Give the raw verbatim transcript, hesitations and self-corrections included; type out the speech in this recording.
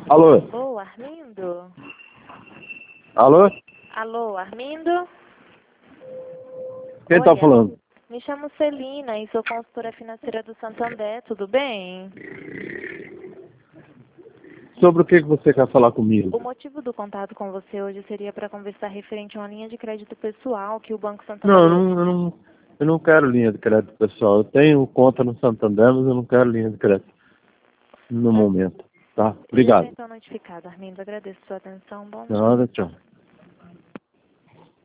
Alô? Alô, Armindo? Alô? Alô, Armindo? Quem Oi, tá falando? me chamo Celina e sou consultora financeira do Santander, tudo bem? Sobre o que que você quer falar O comigo? motivo do contato com você hoje seria para conversar referente a uma linha de crédito pessoal que o Banco Não, eu Santander... não, eu não, eu não quero linha de crédito pessoal. Eu tenho conta no Santander, mas eu não quero linha de crédito no Já, momento. Tá? já está Obrigado. então notificado, Armindo. Agradeço a sua atenção. Bom dia. Nada, tchau.